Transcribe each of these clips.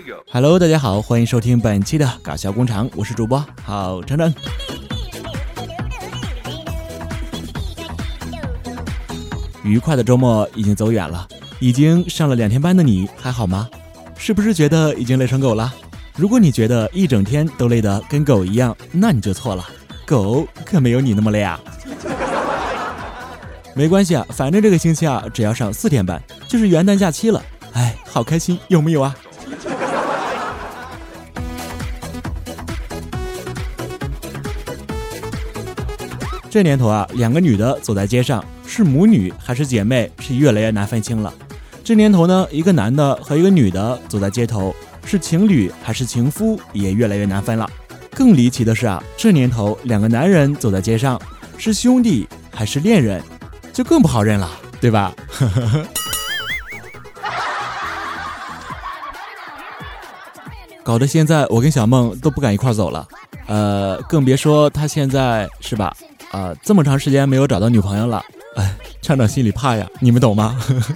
Hello， 大家好，欢迎收听本期的搞笑工厂，我是主播郝晨晨。愉快的周末已经走远了，已经上了2天班的你还好吗？是不是觉得已经累成狗了？如果你觉得一整天都累得跟狗一样，那你就错了，狗可没有你那么累啊。没关系啊，反正这个星期啊，只要上4天班，就是元旦假期了。哎，好开心，有没有啊？这年头啊，2个女的走在街上，是母女还是姐妹，是越来越难分清了。这年头呢，一个男的和一个女的走在街头，是情侣还是情夫，也越来越难分了。更离奇的是啊，这年头2个男人走在街上，是兄弟还是恋人，就更不好认了，对吧？搞得现在我跟小梦都不敢一块走了，更别说他现在是吧？这么长时间没有找到女朋友了，哎，厂长心里怕呀，你们懂吗？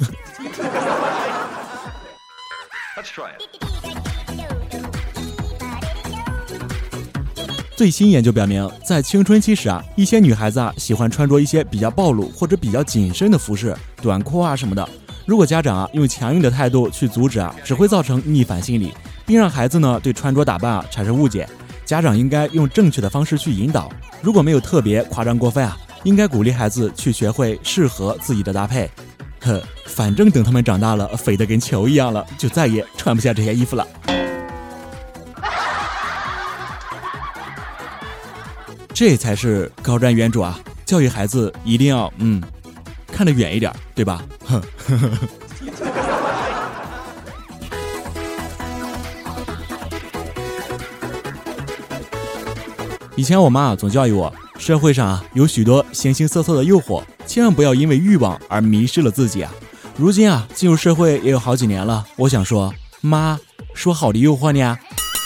最新研究表明，在青春期时啊，一些女孩子啊喜欢穿着一些比较暴露或者比较紧身的服饰，短裤啊什么的。如果家长啊用强硬的态度去阻止啊，只会造成逆反心理，并让孩子呢对穿着打扮啊产生误解。家长应该用正确的方式去引导，如果没有特别夸张过分啊，应该鼓励孩子去学会适合自己的搭配。反正等他们长大了，肥得跟球一样了，就再也穿不下这些衣服了。这才是高瞻远瞩啊！教育孩子一定要看得远一点，对吧？以前我妈总教育我，社会上啊有许多形形色色的诱惑，千万不要因为欲望而迷失了自己啊。如今啊进入社会也有好几年了，我想说，妈，说好的诱惑呢？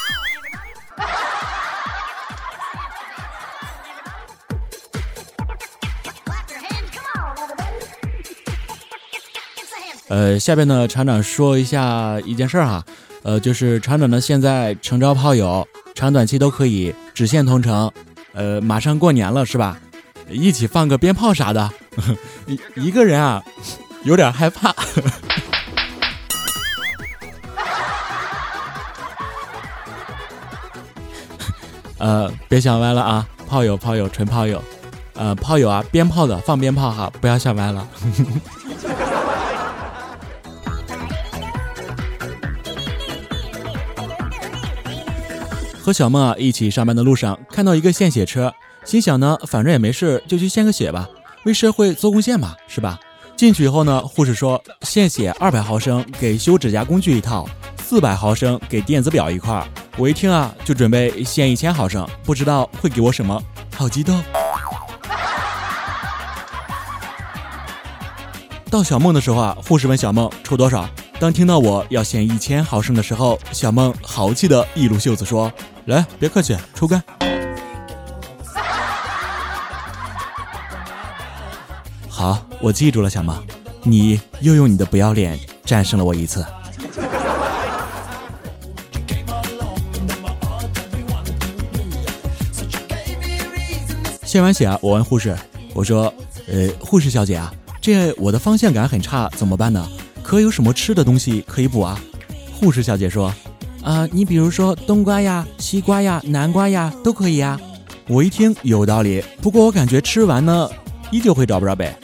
下边呢，厂长说一下一件事哈，就是厂长呢现在诚招炮友，长短期都可以，只限同城。马上过年了是吧？一起放个鞭炮啥的，一个人啊有点害怕。别想歪了啊，炮友纯炮友，炮友啊，鞭炮的放鞭炮哈，不要想歪了。和小梦啊一起上班的路上，看到一个献血车，心想呢，反正也没事，就去献个血吧，为社会做贡献嘛，是吧？进去以后呢，护士说献血200毫升给修指甲工具一套，400毫升给电子表一块。我一听啊，就准备献1000毫升，不知道会给我什么，好激动。到小梦的时候啊，护士问小梦抽多少。当听到我要献1000毫升的时候，小梦豪气的一撸袖子说：“来，别客气，抽干。”好，我记住了，小梦，你又用你的不要脸战胜了我一次。献完血啊，我问护士，我说：“护士小姐啊，这我的方向感很差，怎么办呢？可有什么吃的东西可以补啊？”护士小姐说：“你比如说冬瓜呀、西瓜呀、南瓜呀都可以啊。”我一听有道理，不过我感觉吃完呢，依旧会找不着北。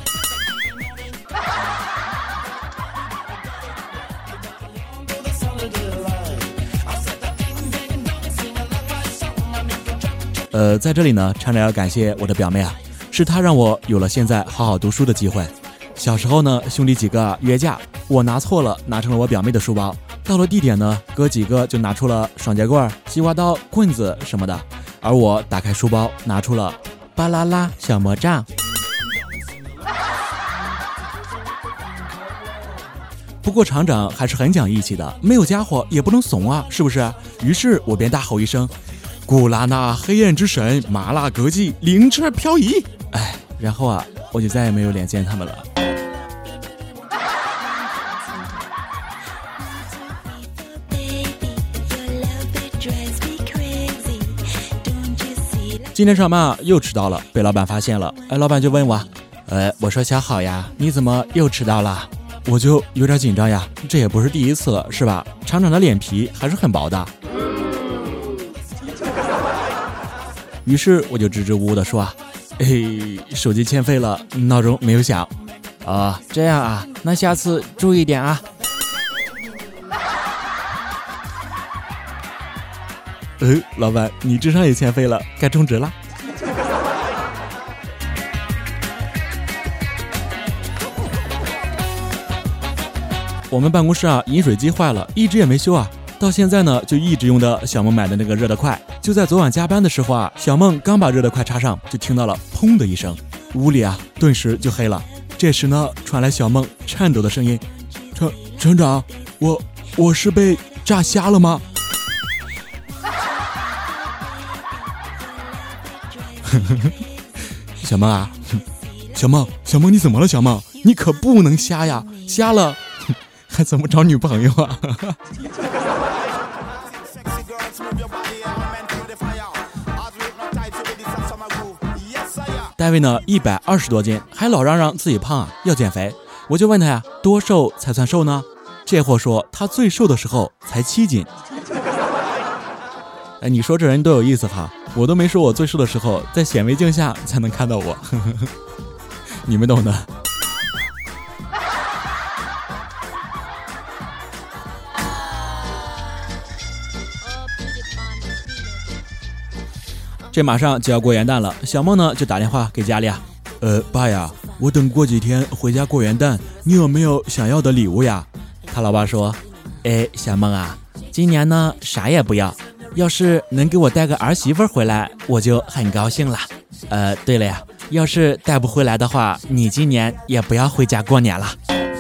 在这里呢，厂长要感谢我的表妹啊，是她让我有了现在好好读书的机会。小时候呢，兄弟几个约架，我拿错了，拿成了我表妹的书包。到了地点呢，哥几个就拿出了双截棍、西瓜刀、棍子什么的，而我打开书包，拿出了巴啦啦小魔杖。不过厂长还是很讲义气的，没有家伙也不能怂啊，是不是？于是我便大吼一声：“古拉纳黑暗之神，麻辣格技，灵车漂移！”哎，然后啊，我就再也没有脸见他们了。 今天上班又迟到了，被老板发现了。老板就问我，我说小好呀，你怎么又迟到了？我就有点紧张呀，这也不是第一次了，是吧？厂长的脸皮还是很薄的。于是我就支支吾吾的说手机欠费了，闹钟没有响。这样啊，那下次注意点啊。老板，你智商也欠费了，该充值了。我们办公室饮水机坏了，一直也没修啊，到现在呢就一直用的小梦买的那个热得快。就在昨晚加班的时候小梦刚把热得快插上，就听到了砰的一声，屋里顿时就黑了。这时呢传来小梦颤抖的声音，厂长，我是被炸瞎了吗？小梦小梦你怎么了？小梦你可不能瞎呀，瞎了还怎么找女朋友啊？戴维呢120多斤，还老嚷嚷自己胖要减肥。我就问他多瘦才算瘦呢？这货说他最瘦的时候才7斤。你说这人多有意思哈，我都没说我最瘦的时候在显微镜下才能看到我。你们懂的。这马上就要过元旦了，小梦呢就打电话给家里爸呀，我等过几天回家过元旦，你有没有想要的礼物呀？他老爸说，小梦今年呢啥也不要，要是能给我带个儿媳妇回来，我就很高兴了。对了呀，要是带不回来的话，你今年也不要回家过年了。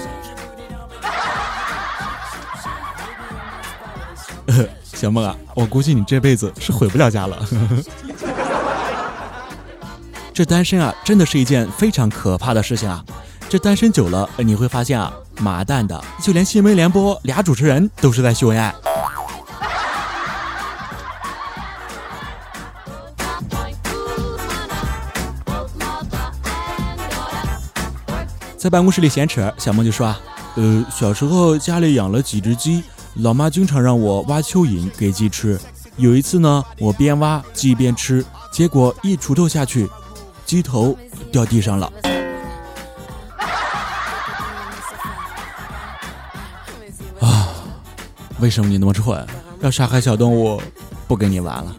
小梦我估计你这辈子是回不了家了。这单身真的是一件非常可怕的事情这单身久了，你会发现麻蛋的，就连新闻联播俩主持人都是在秀恩爱。在办公室里闲扯，小梦就说小时候家里养了几只鸡，老妈经常让我挖蚯蚓给鸡吃。有一次呢，我边挖鸡边吃，结果一锄头下去，鸡头掉地上了。为什么你那么蠢？要杀害小动物，不跟你玩了。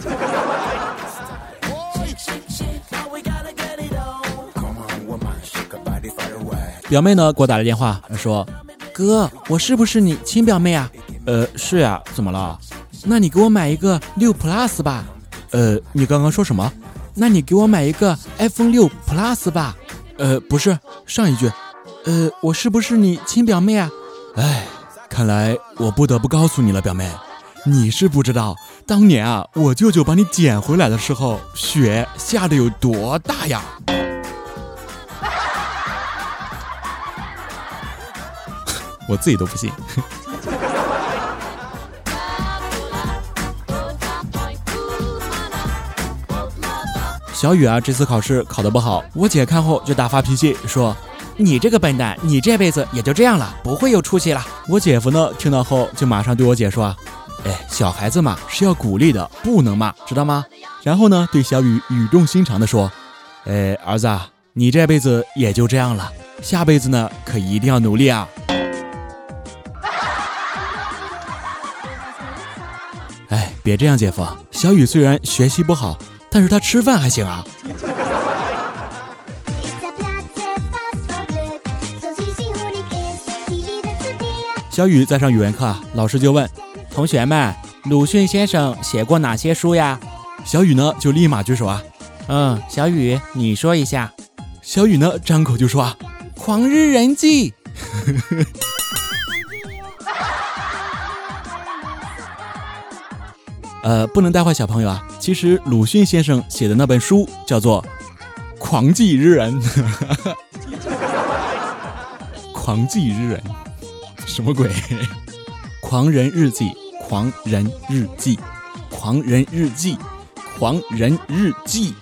表妹呢给我打了电话，说哥，我是不是你亲表妹是呀，怎么了？那你给我买一个6 Plus 吧。你刚刚说什么？那你给我买一个 iPhone 6 Plus 吧。不是，上一句。我是不是你亲表妹看来我不得不告诉你了，表妹，你是不知道，当年我舅舅把你捡回来的时候，雪下得有多大呀。我自己都不信。小雨这次考试考得不好，我姐看后就大发脾气，说你这个笨蛋，你这辈子也就这样了，不会有出息了。我姐夫呢听到后就马上对我姐说小孩子嘛是要鼓励的，不能骂，知道吗？然后呢对小雨语重心长的说儿子你这辈子也就这样了，下辈子呢可一定要努力别这样姐夫，小雨虽然学习不好，但是他吃饭还行小雨在上语文课，老师就问同学们，鲁迅先生写过哪些书呀？小雨呢就立马举手小雨你说一下。小雨呢张口就说狂日人记。不能带坏小朋友其实鲁迅先生写的那本书叫做狂记日人。狂记日人什么鬼？狂人日记，狂人日记。 狂人日记，狂人日记。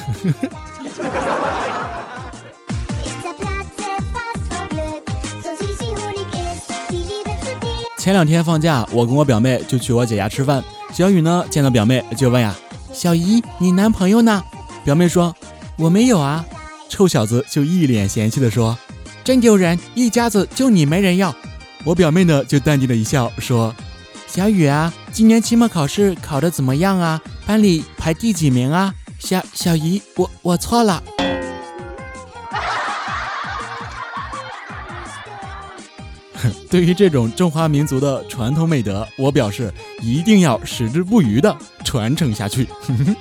前2天放假，我跟我表妹就去我姐家吃饭。小雨呢见到表妹就问呀：小姨，你男朋友呢？表妹说：我没有啊。臭小子就一脸嫌弃的说：真丢人，一家子就你没人要。我表妹呢就淡定的一笑说：小雨啊，今年期末考试考得怎么样啊？班里排第几名啊？小姨，我错了。对于这种中华民族的传统美德，我表示一定要矢志不渝的传承下去。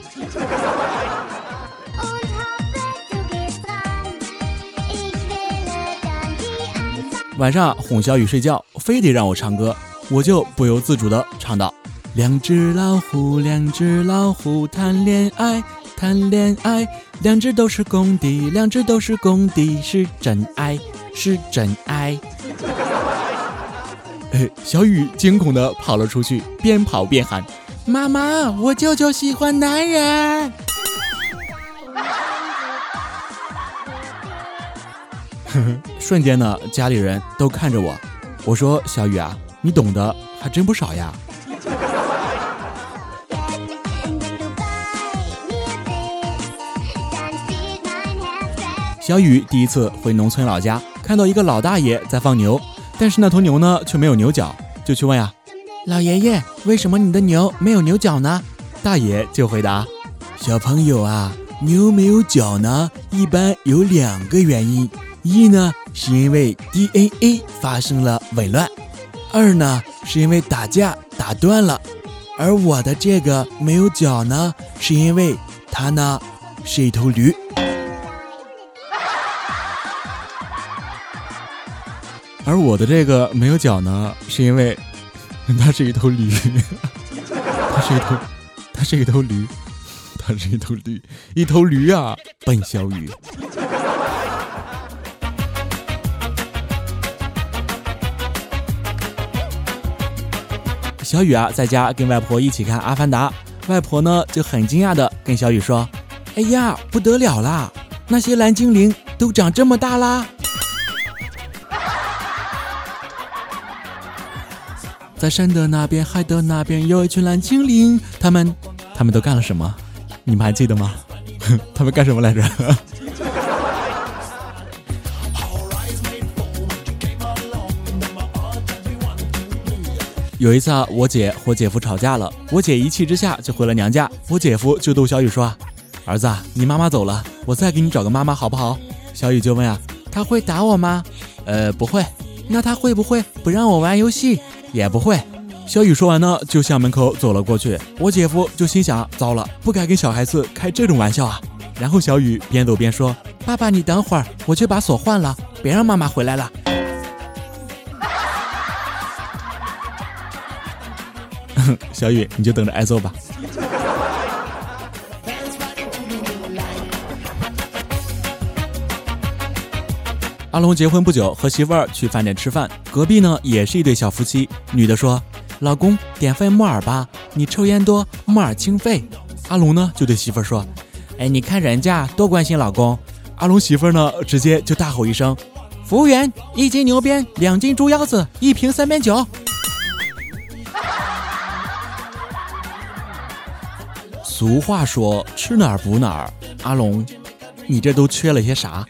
晚上哄小雨睡觉，非得让我唱歌，我就不由自主的唱道：两只老虎，两只老虎谈恋爱，谈恋爱，两只都是公的，两只都是公的，是真爱，是真爱。小雨惊恐地跑了出去，边跑边喊：妈妈，我舅舅喜欢男人。瞬间呢，家里人都看着我。我说：小雨啊，你懂得还真不少呀。小雨第一次回农村老家，看到一个老大爷在放牛，但是那头牛呢却没有牛角，就去问呀：老爷爷，为什么你的牛没有牛角呢？大爷就回答：小朋友啊，牛没有角呢，一般有2个原因。一呢，是因为 DNA 发生了紊乱；二呢，是因为打架打断了。而我的这个没有角呢，是因为它呢是一头驴。而我的这个没有角呢，是因为它是一头驴。它是一头驴，它是一头驴，一头驴啊，笨小雨。小雨啊，在家跟外婆一起看《阿凡达》，外婆呢就很惊讶的跟小雨说：哎呀，不得了啦，那些蓝精灵都长这么大啦。在山的那边，海的那边，有一群蓝精灵，他们都干了什么？你们还记得吗？他们干什么来着？有一次啊，我姐和姐夫吵架了，我姐一气之下就回了娘家，我姐夫就逗小雨说：儿子，你妈妈走了，我再给你找个妈妈好不好？小雨就问啊：她会打我吗？不会。那她会不会不让我玩游戏？也不会。小雨说完呢，就向门口走了过去。我姐夫就心想：糟了，不该跟小孩子开这种玩笑啊。然后小雨边走边说：爸爸，你等会儿，我去把锁换了，别让妈妈回来了。小雨，你就等着挨揍吧。阿龙结婚不久，和媳妇儿去饭店吃饭，隔壁呢也是一对小夫妻。女的说：老公，点份木耳吧，你抽烟多，木耳清肺。阿龙呢就对媳妇儿说：哎，你看人家多关心老公。阿龙媳妇儿呢直接就大吼一声：服务员，1斤牛鞭，2斤猪腰子，1瓶3.9。俗话说吃哪儿补哪儿，阿龙，你这都缺了些啥？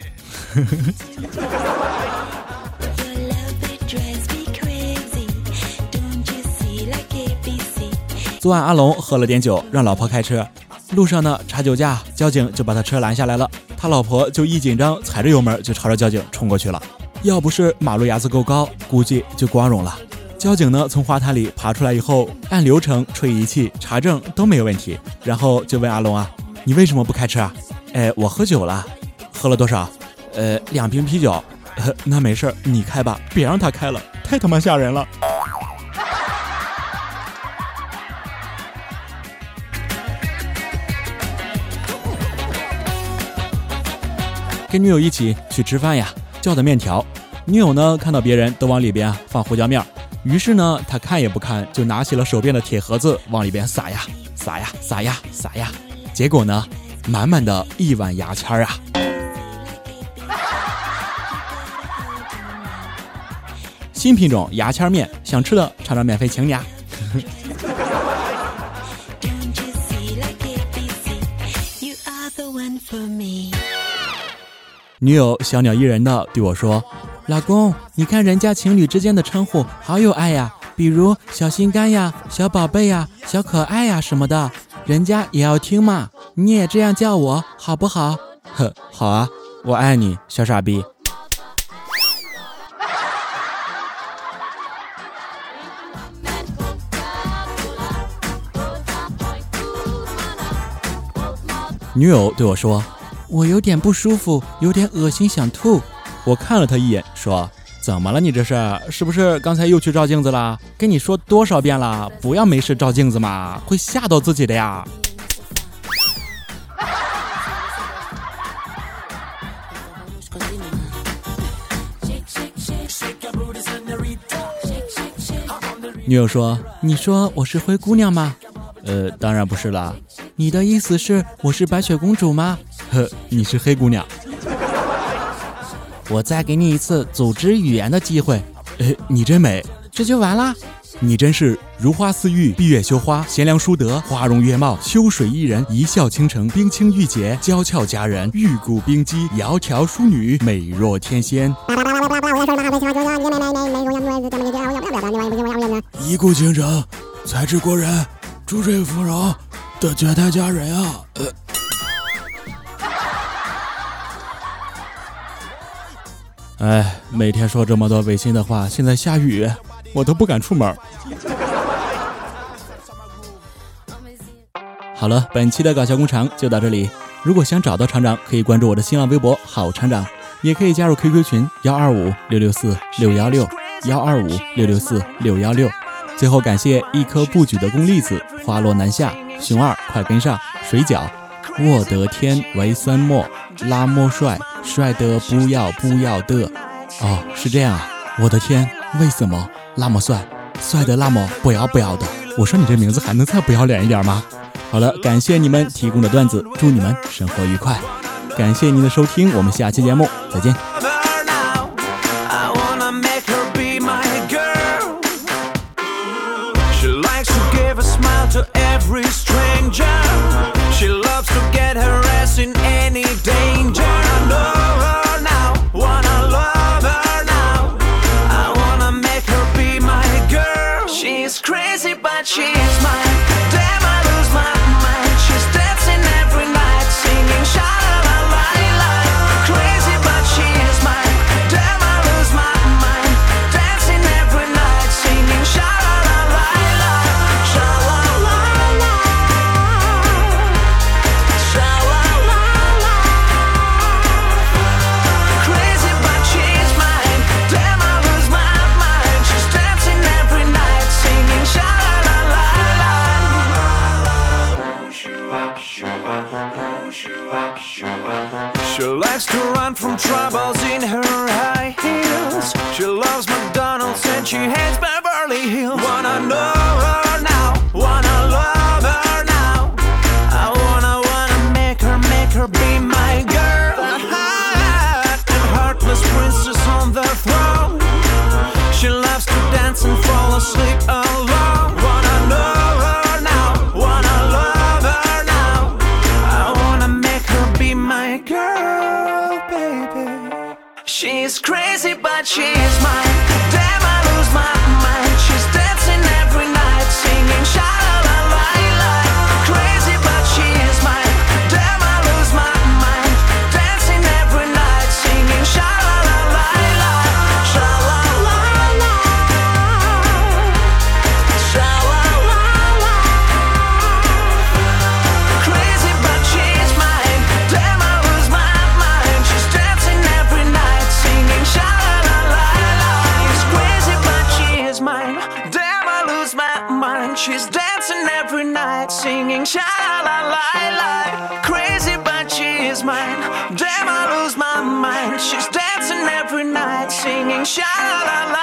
昨晚阿龙喝了点酒，让老婆开车，路上呢查酒驾，交警就把他车拦下来了，他老婆就一紧张，踩着油门就朝着交警冲过去了。要不是马路牙子够高，估计就光荣了。交警呢从花坛里爬出来以后，按流程吹仪器查证都没有问题，然后就问阿龙啊：你为什么不开车啊？我喝酒了。喝了多少？2瓶啤酒。那没事，你开吧，别让他开了，太他妈吓人了。跟女友一起去吃饭呀，叫的面条。女友呢看到别人都往里边放胡椒面， 于是呢，他看也不看，就拿起了手边的铁盒子往里边撒呀撒呀撒呀撒呀，结果呢，满满的一碗牙签啊！新品种牙签面，想吃的尝尝免费请你啊！女友小鸟依人的对我说：“老公，你看人家情侣之间的称呼好有爱呀，比如小心肝呀、小宝贝呀、小可爱呀什么的，人家也要听嘛，你也这样叫我好不好？”呵，好啊，我爱你，小傻逼。女友对我说：“我有点不舒服，有点恶心想吐。”我看了她一眼说：“怎么了你这是不是刚才又去照镜子了？跟你说多少遍了，不要没事照镜子嘛，会吓到自己的呀。”女友说：“你说我是灰姑娘吗？”当然不是啦。你的意思是我是白雪公主吗？呵，你是黑姑娘。我再给你一次组织语言的机会。你真美，这就完啦？你真是如花似玉，闭月羞花，贤良淑德，花容月貌，秋水伊人，一笑倾城，冰清玉洁，娇俏佳人，玉骨冰肌，窈窕淑女，美若天仙。一顾倾城，才智过人，珠水芙蓉的绝代佳人啊！每天说这么多违心的话，现在下雨，我都不敢出门。好了，本期的搞笑工厂就到这里。如果想找到厂长，可以关注我的新浪微博好厂长，也可以加入 QQ 群125-664-616，125-664-616。最后感谢一颗不举的公栗子，花落南下，熊二快跟上，水饺，沃得天为森墨，拉莫帅，帅得不要的。哦，是这样啊，我的天，为什么那么帅，帅得那么不要的？我说你这名字还能再不要脸一点吗？好了，感谢你们提供的段子，祝你们生活愉快，感谢您的收听，我们下期节目再见。 To every stranger, she loves to get her ass in any danger. I know her now, wanna love her now. I wanna make her be my girl. She's crazy, but she's mine. Damn, I lose my mind. She's dancing every night, singing sha-la-la-la-la. Crazy, but she's mine. Damn, I lose my mind. Dancing every night, singing sha-la-la-la-la. She likes to run from troubles in her high heels. She loves McDonald's and she hates Beverly Hills. Wanna know her now, wanna love her now. I wanna make her be my girl. And heartless princess on the throne. She loves to dance and fall asleep alone. Wanna know her now, wanna love her now. I wanna make her be my girl, baby. She's crazy, but she's mine. Damn, I lose my mind. She's dancing every night, singing sha-la-la-la-la. Crazy, but she's mine. Damn, I lose my mind. Dancing every night, singing sha-la-la-la-la. Sha-la-la-la. Sha-la-la-la. Crazy, but she's mine. Damn, I lose my mind. She's dancing every night, singing sha-la-la-la-la. She's crazy, but she's mine. Damn, I lose my mind. She's dancing every night, singing sha-la-la-la-la. Crazy, but she's mine. Damn, I lose my mind. She's dancing every night, singing sha-la-la-la.